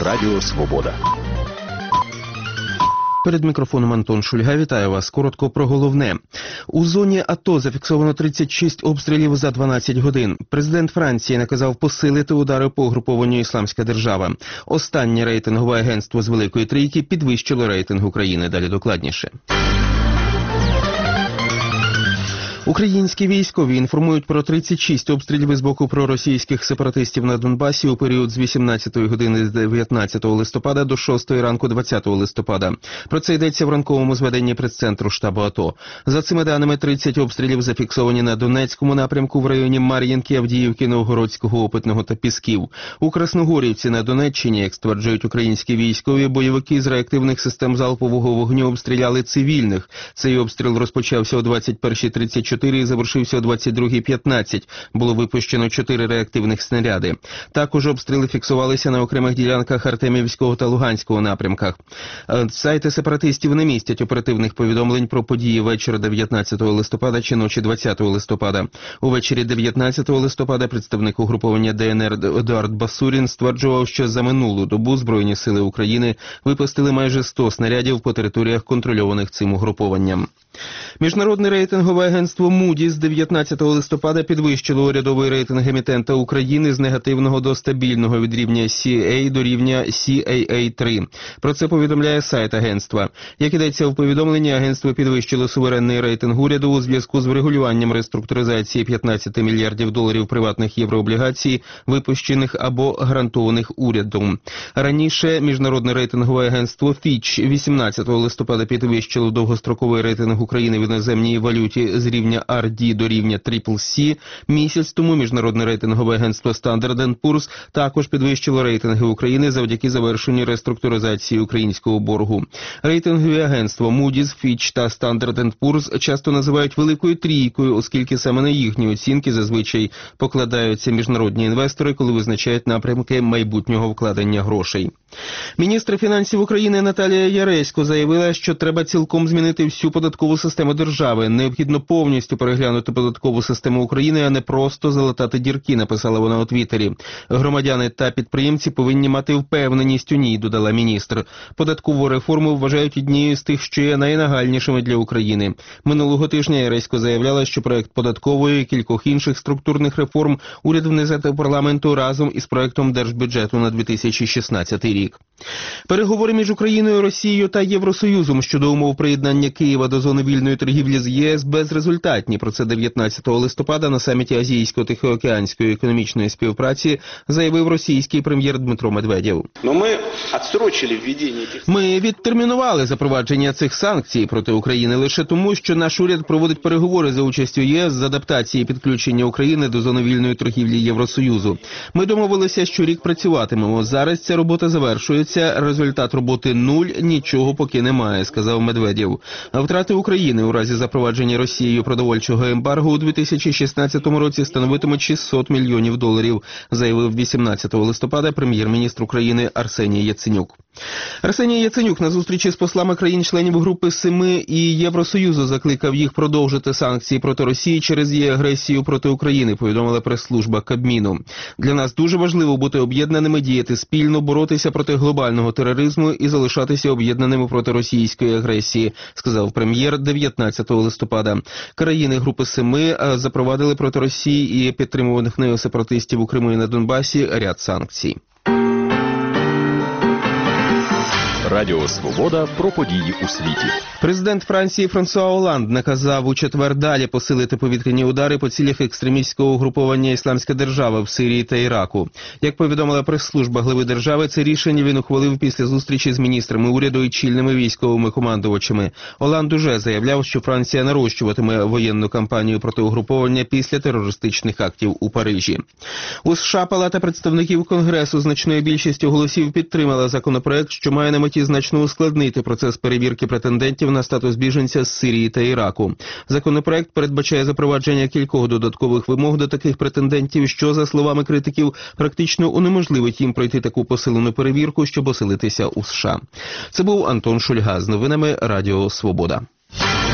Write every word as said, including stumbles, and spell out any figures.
Радіо Свобода. Перед мікрофоном Антон Шульга. Вітаю вас. Коротко про головне. У зоні АТО зафіксовано тридцять шість обстрілів за дванадцять годин. Президент Франції наказав посилити удари по угрупованню «Ісламська держава». Останнє рейтингове агентство з Великої Трійки підвищило рейтинг України. Далі докладніше. Українські військові інформують про тридцять шість обстрілів із боку проросійських сепаратистів на Донбасі у період з вісімнадцятої години дев'ятнадцятого листопада до шостої ранку двадцятого листопада. Про це йдеться в ранковому зведенні прес-центру штабу АТО. За цими даними, тридцять обстрілів зафіксовані на Донецькому напрямку в районі Мар'їнки, Авдіївки, Новгородського, Опитного та Пісків. У Красногорівці на Донеччині, як стверджують українські військові, бойовики з реактивних систем залпового вогню обстріляли цивільних. Цей обстріл розпочався о двадцять першій тридцять чотири і завершився о двадцять другій п'ятнадцять. Було випущено чотири реактивних снаряди. Також обстріли фіксувалися на окремих ділянках Артемівського та Луганського напрямках. Сайти сепаратистів не містять оперативних повідомлень про події вечора дев'ятнадцятого листопада чи ночі двадцятого листопада. Увечері дев'ятнадцятого листопада представник угруповання ДНР Едуард Басурін стверджував, що за минулу добу Збройні сили України випустили майже сто снарядів по територіях, контрольованих цим угрупованням. Міжнародне рейтингове агентство Moody's з дев'ятнадцятого листопада підвищило урядовий рейтинг емітента України з негативного до стабільного від рівня сі ей до рівня сі ей ей три. Про це повідомляє сайт агентства. Як ідеться в повідомленні, агентство підвищило суверенний рейтинг уряду у зв'язку з врегулюванням реструктуризації п'ятнадцять мільярдів доларів приватних єврооблігацій, випущених або гарантованих урядом. Раніше міжнародне рейтингове агентство Fitch вісімнадцятого листопада підвищило довгостроковий рейтинг України в іноземній валюті з рівня ар ді до рівня трипл сі. Місяць тому міжнародне рейтингове агентство Standard енд Poor's також підвищило рейтинги України завдяки завершенню реструктуризації українського боргу. Рейтингові агентства Moody's, Fitch та Standard енд Poor's часто називають великою трійкою, оскільки саме на їхні оцінки зазвичай покладаються міжнародні інвестори, коли визначають напрямки майбутнього вкладення грошей. Міністр фінансів України Наталія Яресько заявила, що треба цілком змінити всю податкову систему держави. Необхідно повністю переглянути податкову систему України, а не просто залатати дірки, написала вона у Твіттері. Громадяни та підприємці повинні мати впевненість у ній, додала міністр. Податкову реформу вважають однією з тих, що є найнагальнішими для України. Минулого тижня Яресько заявляла, що проект податкової і кількох інших структурних реформ уряд внесе до парламенту разом із проектом держбюджету на дві тисячі шістнадцятий рік. Переговори між Україною, Росією та Євросоюзом щодо умов приєднання Києва до зони вільної торгівлі з ЄС безрезультатні. Про це дев'ятнадцятого листопада на саміті Азійсько-Тихоокеанської економічної співпраці заявив російський прем'єр Дмитро Медведєв. Ми відтермінували запровадження цих санкцій проти України лише тому, що наш уряд проводить переговори за участю ЄС з адаптації підключення України до зони вільної торгівлі Євросоюзу. Ми домовилися, що рік працюватимемо. Зараз ця робота завершується. Результат роботи нуль, нічого поки немає, сказав Медведєв. А втрати України у разі запровадження Росією продовольчого ембарго у дві тисячі шістнадцятому році становитимуть шістсот мільйонів доларів, заявив вісімнадцятого листопада прем'єр-міністр України Арсеній Яценюк. Арсеній Яценюк на зустрічі з послами країн-членів Групи Семи і Євросоюзу закликав їх продовжити санкції проти Росії через її агресію проти України, повідомила прес-служба Кабміну. Для нас дуже важливо бути об'єднаними, діяти спільно, боротися проти глобального тероризму і залишатися об'єднаними проти російської агресії, сказав прем'єр дев'ятнадцятого листопада. Країни Групи Семи запровадили проти Росії і підтримуваних нею сепаратистів у Криму і на Донбасі ряд санкцій. Радіо Свобода про події у світі. Президент Франції Франсуа Оланд наказав у четвер далі посилити повітряні удари по цілях екстремістського угруповання «Ісламська держава» в Сирії та Іраку. Як повідомила прес-служба глави держави, це рішення він ухвалив після зустрічі з міністрами уряду і чільними військовими командувачами. Оланд уже заявляв, що Франція нарощуватиме воєнну кампанію проти угруповання після терористичних актів у Парижі. У США Палата представників Конгресу значною більшістю голосів підтримала законопроект, що має на меті значно ускладнити процес перевірки претендентів на статус біженця з Сирії та Іраку. Законопроект передбачає запровадження кількох додаткових вимог до таких претендентів, що, за словами критиків, практично унеможливить їм пройти таку посилену перевірку, щоб оселитися у США. Це був Антон Шульга з новинами Радіо Свобода.